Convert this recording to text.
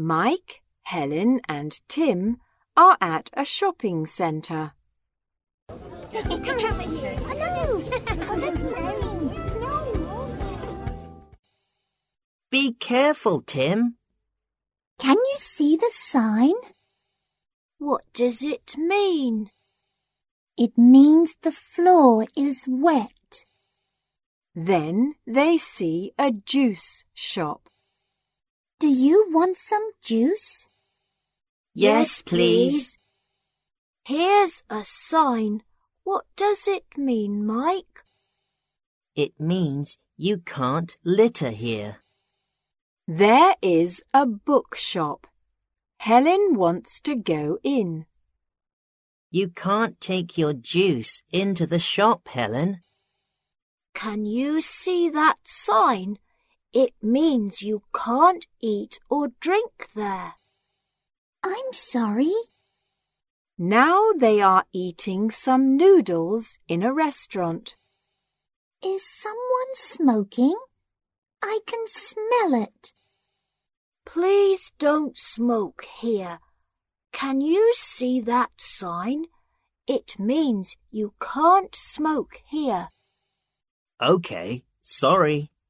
Mike, Helen and Tim are at a shopping centre. Be careful, Tim. Can you see the sign? What does it mean? It means the floor is wet. Then they see a juice shop. Do you want some juice? Yes, please. Here's a sign. What does it mean, Mike? It means you can't litter here. There is a bookshop. Helen wants to go in. You can't take your juice into the shop, Helen. Can you see that sign? It means you can't eat or drink there. I'm sorry. Now they are eating some noodles in a restaurant. Is someone smoking? I can smell it. Please don't smoke here. Can you see that sign? It means you can't smoke here. Okay, sorry.